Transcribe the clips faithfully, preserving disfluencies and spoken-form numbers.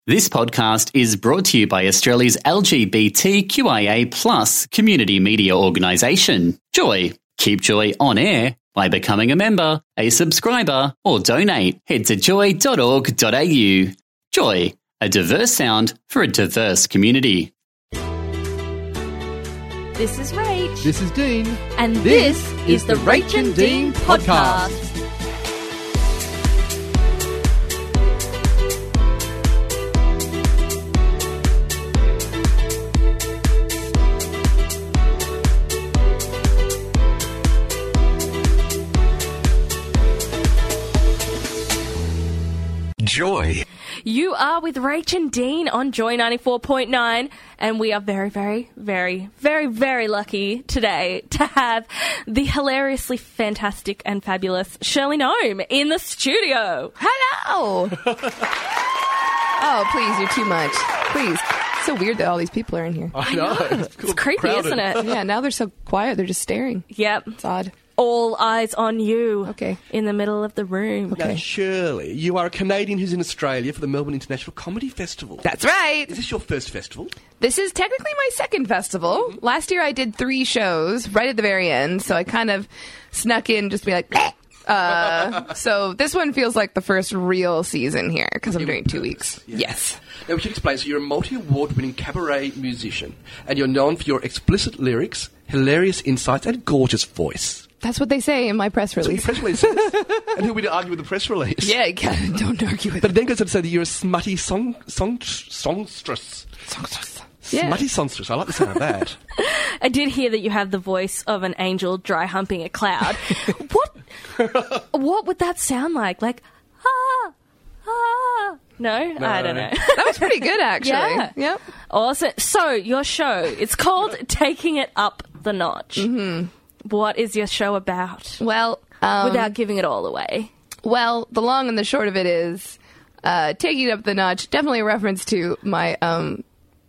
This podcast is brought to you by Australia's L G B T Q I A plus community media organisation, Joy. Keep Joy on air by becoming a member, a subscriber, or donate. Head to joy dot org dot a u. Joy, a diverse sound for a diverse community. This is Rach. This is Dean. And this, this is the Rach and Dean podcast. Joy. You are with Rach and Dean on Joy ninety-four point nine, and we are very, very, very, very, very lucky today to have the hilariously fantastic and fabulous Shirley Nome in the studio. Hello! Oh, please, you're too much. Please. It's so weird that all these people are in here. I know. It's, it's creepy, crowded. Isn't it? Yeah, now they're so quiet. They're just staring. Yep. It's odd. All eyes on you. Okay. In the middle of the room. Okay. Now, Shirley, you are a Canadian who's in Australia for the Melbourne International Comedy Festival. That's right. Is this your first festival? This is technically my second festival. Mm-hmm. Last year I did three shows right at the very end, so I kind of snuck in just to be like, bleh. Uh, so this one feels like the first real season here because I'm doing two weeks. Yeah. Yes. Now, we should explain. So you're a multi-award winning cabaret musician, and you're known for your explicit lyrics, hilarious insights, and gorgeous voice. That's what they say in my press release. That's what your press release says. And who would argue with the press release? Yeah, you can't, don't argue with but it. But it then goes on to say that you're a smutty song, song, songstress. Songstress. Smutty Yeah. songstress. I like the sound of that. I did hear that you have the voice of an angel dry humping a cloud. What? What would that sound like? Like, ah, ah. No? No. I don't know. That was pretty good, actually. Yeah. Yep. Awesome. So, your show, it's called Taking It Up the Notch. Mm-hmm. What is your show about? Well, um, without giving it all away. Well, the long and the short of it is, uh, taking it up the notch, definitely a reference to my, um,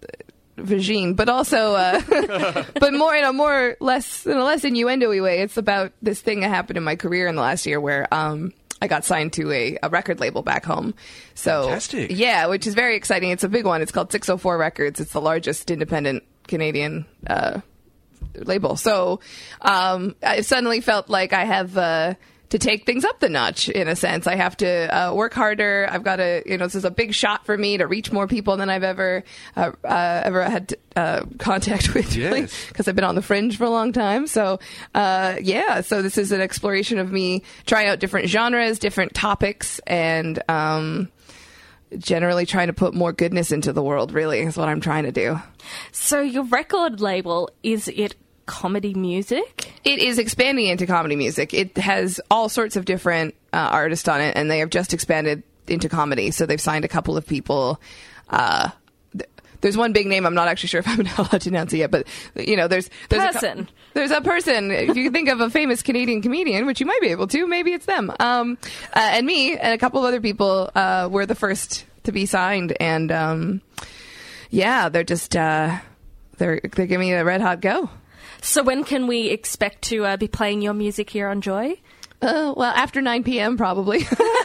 vagine, but also, uh, but more in a more less, in a less innuendo-y way. It's about this thing that happened in my career in the last year where, um, I got signed to a, a record label back home. So, Fantastic. Yeah, which is very exciting. It's a big one. It's called six oh four Records. It's the largest independent Canadian, uh, label. So um, I suddenly felt like I have uh, to take things up the notch in a sense. I have to uh, work harder. I've got to, you know, this is a big shot for me to reach more people than I've ever uh, uh, ever had uh, contact with, really, because I've been on the fringe for a long time. So uh, yeah, so this is an exploration of me trying out different genres, different topics, and um, generally trying to put more goodness into the world, really, is what I'm trying to do. So your record label, is it comedy music? It is expanding into comedy music. It has all sorts of different uh, artists on it, and they have just expanded into comedy. So they've signed a couple of people. Uh, th- there's one big name. I'm not actually sure if I'm allowed to announce it yet, but, you know, there's... there's person. A co- there's a person. If you think of a famous Canadian comedian, which you might be able to, maybe it's them. Um, uh, and me and a couple of other people uh, were the first to be signed. And, um, yeah, they're just... Uh, they're, they're giving me a red hot go. So when can we expect to uh, be playing your music here on Joy? Uh, well, after nine p.m. probably.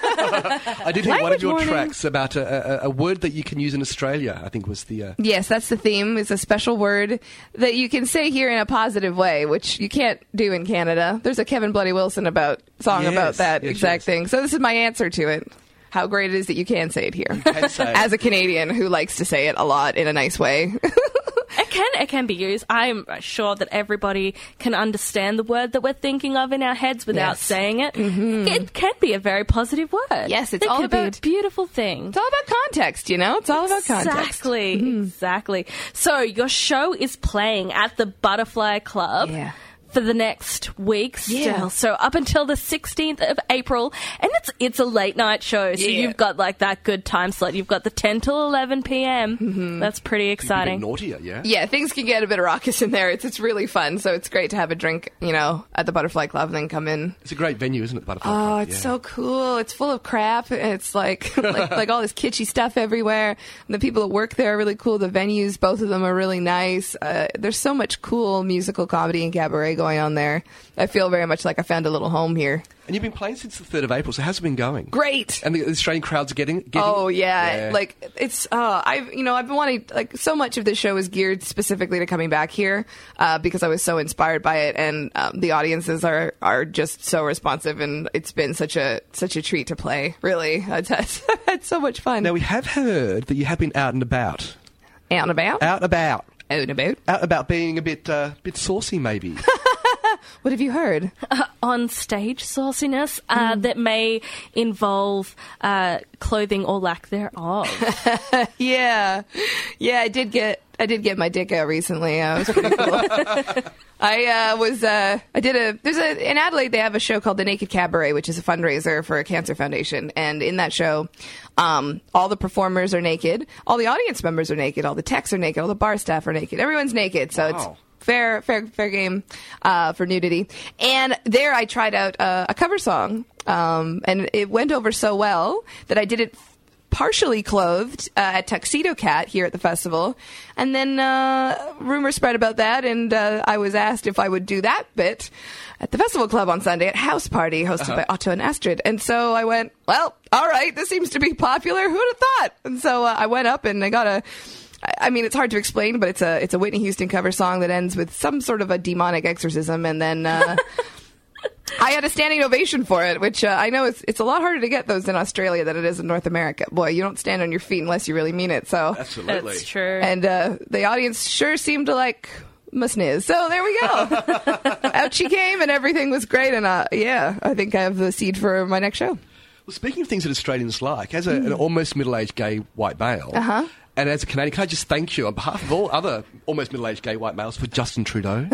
I did hear one of Language your warning. tracks about a, a, a word that you can use in Australia, I think was the... Uh... Yes, that's the theme. It's a special word that you can say here in a positive way, which you can't do in Canada. There's a Kevin Bloody Wilson about song Yes, about that yes, exact yes. thing. So this is my answer to it. How great it is that you can say it here. You can say it. As a Canadian who likes to say it a lot in a nice way. It can, it can be used. I'm sure that everybody can understand the word that we're thinking of in our heads without Yes. saying it. Mm-hmm. It can be a very positive word. Yes, it's it all could about- be a beautiful thing. It's all about context, you know? It's all about context. Exactly, exactly. So your show is playing at the Butterfly Club. Yeah. For the next week still. Yeah. So up until the sixteenth of April. And it's it's a late night show. So Yeah. you've got like that good time slot. You've got the ten till eleven p.m. Mm-hmm. That's pretty You exciting. get naughtier, yeah? Yeah, things can get a bit raucous in there. It's it's really fun. So it's great to have a drink, you know, at the Butterfly Club and then come in. It's a great venue, isn't it, the Butterfly Oh, Club? it's Yeah. so cool. It's full of crap. It's like, like like all this kitschy stuff everywhere. And the people that work there are really cool. The venues, both of them are really nice. Uh, there's so much cool musical comedy and cabaret going going on there. I feel very much like I found a little home here. And you've been playing since the third of April, so how's it been going? Great. And the Australian crowds are getting, getting Oh yeah. yeah. Like it's uh I've you know, I've been wanting, like, so much of this show is geared specifically to coming back here uh because I was so inspired by it, and um, the audiences are are just so responsive, and it's been such a such a treat to play. Really. I've had, I've had so much fun. Now, we have heard that you have been out and about. Out and about? Out and about. Out and about. Out and about being a bit, uh, bit saucy, maybe. What have you heard? Uh, on stage sauciness uh, Mm. that may involve uh, clothing or lack thereof. Yeah, yeah. I did get I did get my dick out recently. Uh, it was pretty cool. I uh, was uh, I did a there's a in Adelaide they have a show called The Naked Cabaret, which is a fundraiser for a cancer foundation, and in that show, um, all the performers are naked, all the audience members are naked, all the techs are naked, all the bar staff are naked, everyone's naked. So Wow. it's fair, fair, fair game uh, for nudity. And there, I tried out uh, a cover song, um, and it went over so well that I did it partially clothed uh, at Tuxedo Cat here at the festival. And then uh, rumors spread about that, and uh, I was asked if I would do that bit at the Festival Club on Sunday at House Party, hosted by Otto and Astrid. And so I went, well, all right, this seems to be popular. Who would have thought? And so uh, I went up and I got a... I mean, it's hard to explain, but it's a it's a Whitney Houston cover song that ends with some sort of a demonic exorcism, and then uh, I had a standing ovation for it, which uh, I know it's it's a lot harder to get those in Australia than it is in North America. Boy, you don't stand on your feet unless you really mean it. So, Absolutely. That's true. and uh, the audience sure seemed to like my sniz. So there we go. Out she came, and everything was great. And uh, yeah, I think I have the seed for my next show. Well, speaking of things that Australians like, as a, an almost middle-aged gay white male, Uh-huh. and as a Canadian, can I just thank you on behalf of all other almost middle-aged gay white males for Justin Trudeau?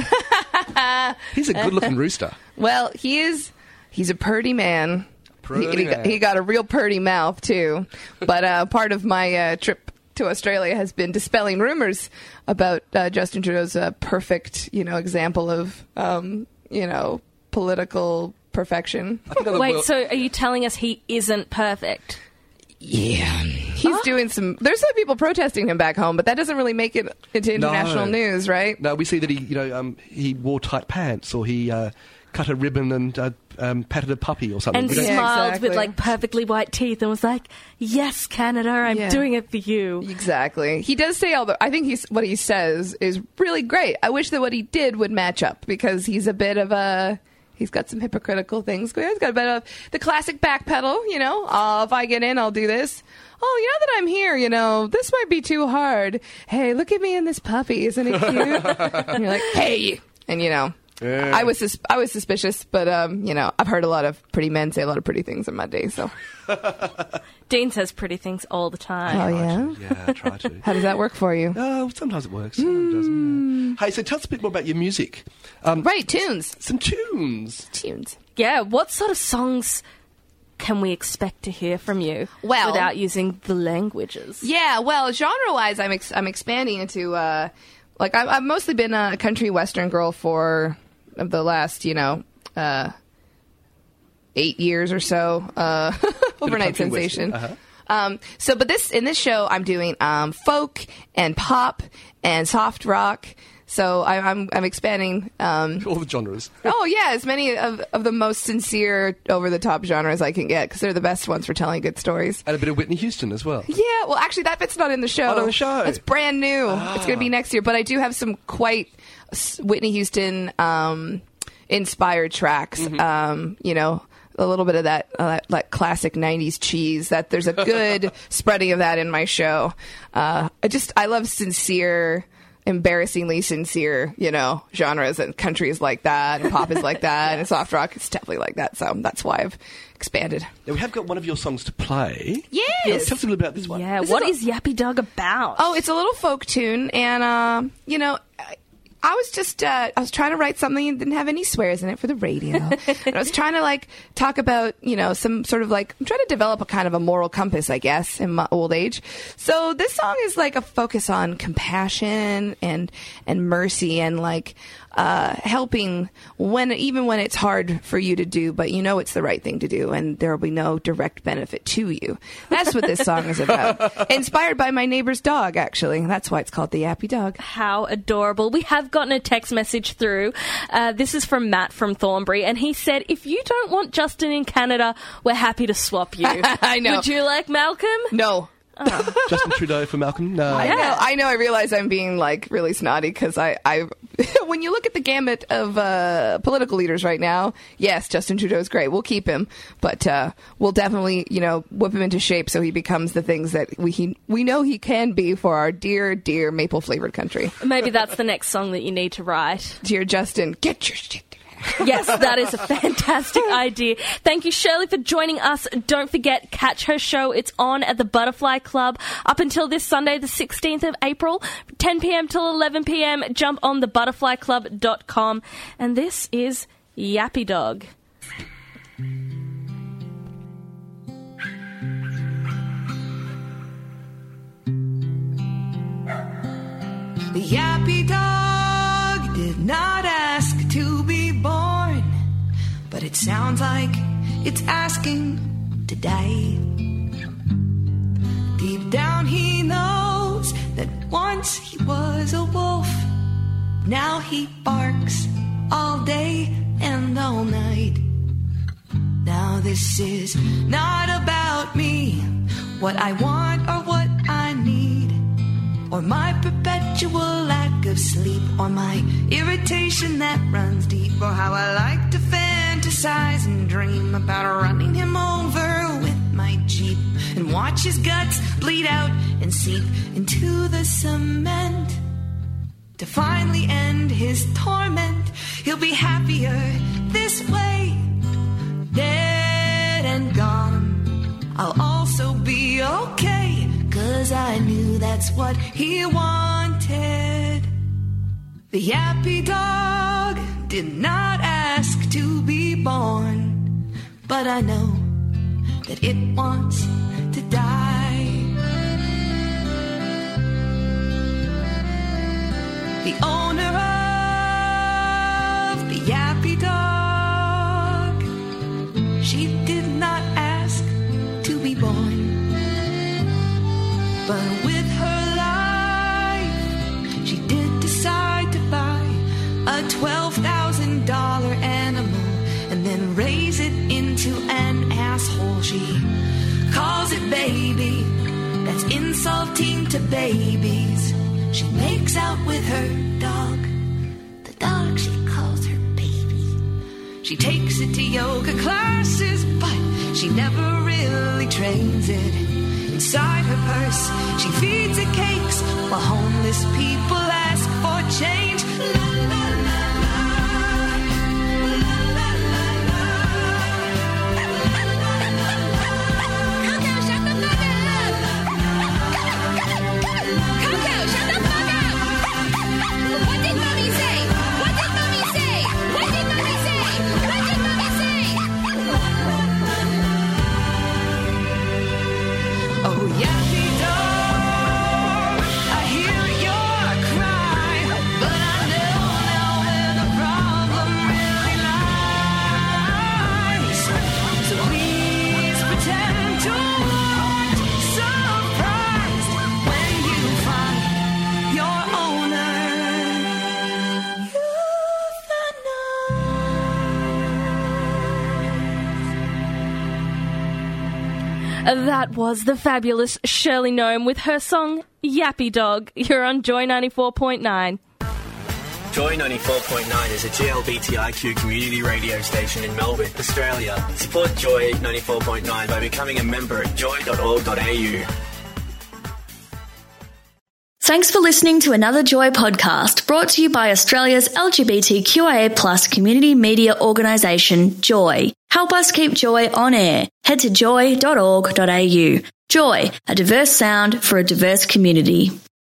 He's a good-looking rooster. Well, he is. He's a purty man. Purty he, he, got, man. he got a real purty mouth too. But uh, part of my uh, trip to Australia has been dispelling rumors about uh, Justin Trudeau's uh, perfect, you know, example of, um, you know, political perfection. I think other Wait, world- so are you telling us he isn't perfect? Yeah, he's doing some. There's some people protesting him back home, but that doesn't really make it into international No. news, right? No, we see that he, you know, um, he wore tight pants, or he uh, cut a ribbon and uh, um, patted a puppy or something. And We don't- Yeah, smiled exactly. with like perfectly white teeth and was like, "Yes, Canada, I'm Yeah. doing it for you." Exactly. He does say all the. I think he's what he says is really great. I wish that what he did would match up, because he's a bit of a. He's got some hypocritical things going on. He's got a bit of the classic backpedal, you know. Uh, if I get in, I'll do this. Oh, you know that I'm here, you know, this might be too hard. Hey, look at me and this puppy. Isn't it cute? And you're like, hey. And, you know, Yeah. I was sus- I was suspicious, but, um, you know, I've heard a lot of pretty men say a lot of pretty things in my day, so. Dean says pretty things all the time. Oh, yeah? Yeah, try to. How does that work for you? Oh, sometimes it works, sometimes it doesn't. Yeah. Hey, so tell us a bit more about your music. Um, Right, tunes. Some tunes. Tunes. Yeah, what sort of songs can we expect to hear from you Well- without using the languages? Yeah, well, genre-wise, I'm ex- I'm expanding into uh, like I've, I've mostly been a country western girl for the last, you know, uh, eight years or so. Uh, overnight country sensation. western, uh-huh. Um, so, but this in this show, I'm doing um, folk and pop and soft rock. So I, I'm I'm expanding. Um, All the genres. oh yeah, as many of, of the most sincere, over the top genres I can get, because they're the best ones for telling good stories. And a bit of Whitney Houston as well. Yeah, well, actually, that bit's not in the show. Oh, not in the show. It's brand new. It's going to be next year. But I do have some quite s- Whitney Houston um, inspired tracks. Um, you know, a little bit of that, uh, that, that classic nineties cheese. That there's a good spreading of that in my show. Uh, I just I love sincere. Embarrassingly sincere, you know, genres, and country is like that, and pop is like that, and soft rock is definitely like that. So that's why I've expanded. Now, we have got one of your songs to play. Yes. Yeah, tell us a little about this one. Yeah, This what is is, Yappy Dog about? Oh, it's a little folk tune, and uh, you know, I, I was just uh, I was trying to write something that didn't have any swears in it for the radio. And I was trying to like talk about, you know, some sort of like I'm trying to develop a kind of a moral compass, I guess, in my old age. So this song is like a focus on compassion and and mercy and like uh, helping when even when it's hard for you to do, but you know it's the right thing to do, and there will be no direct benefit to you. That's what this song is about. Inspired by my neighbor's dog, actually. That's why it's called the Yappy Dog. How adorable. We have gotten a text message through. Uh, this is from Matt from Thornbury, and he said, if you don't want Justin in Canada, we're happy to swap you. I know. Would you like Malcolm? No. Oh. Justin Trudeau for Malcolm? No. I know. I know. I realize I'm being like really snotty because I, I, when you look at the gamut of uh, political leaders right now, yes, Justin Trudeau's great. We'll keep him, but uh, we'll definitely, you know, whip him into shape so he becomes the things that we he, we know he can be for our dear, dear maple flavored country. Maybe that's the next song that you need to write. Dear Justin, get your shit. Yes, that is a fantastic idea. Thank you, Shirley, for joining us. Don't forget, catch her show. It's on at the Butterfly Club up until this Sunday, the sixteenth of April, ten p.m. till eleven p.m. Jump on the butterfly club dot com. And this is Yappy Dog. The Yappy Dog did not ask to be born, but it sounds like it's asking to die. Deep down he knows that once he was a wolf. Now he barks all day and all night. Now this is not about me, what I want or what I need, or my perpetual lack of sleep, or my irritation that runs deep, or how I like to fantasize and dream about running him over with my Jeep and watch his guts bleed out and seep into the cement to finally end his torment. He'll be happier this way, dead and gone. I'll also be okay, 'cause I knew that's what he wanted. The Yappy Dog did not ask to be born, but I know that it wants to die. The owner of the Yappy Dog, she did not ask to be born, but with her life, she did decide to buy a twelve thousand dollars animal and then raise it into an asshole. She calls it baby. That's insulting to babies. She makes out with her dog. The dog she calls her baby. She takes it to yoga classes, but she never really trains it. Inside her purse, she feeds it cakes while homeless people ask for change. La, la, la, la. La, la, la, la. Coco, shut the fuck up! Coco, shut the fuck up! What did mommy say? What did mommy say? What did mommy say? What did mommy say? Oh, Yappy Dog, I hear your cry, but I know now where the problem really lies. So please pretend to look surprised when you find your owner. That was the fabulous Shirley Nome with her song Yappy Dog. You're on Joy ninety-four point nine. Joy ninety-four point nine is a G L B T I Q community radio station in Melbourne, Australia. Support Joy ninety-four point nine by becoming a member at joy dot org dot a u. Thanks for listening to another Joy podcast brought to you by Australia's L G B T Q I A plus community media organisation, Joy. Help us keep Joy on air. Head to joy dot org dot a u. Joy, a diverse sound for a diverse community.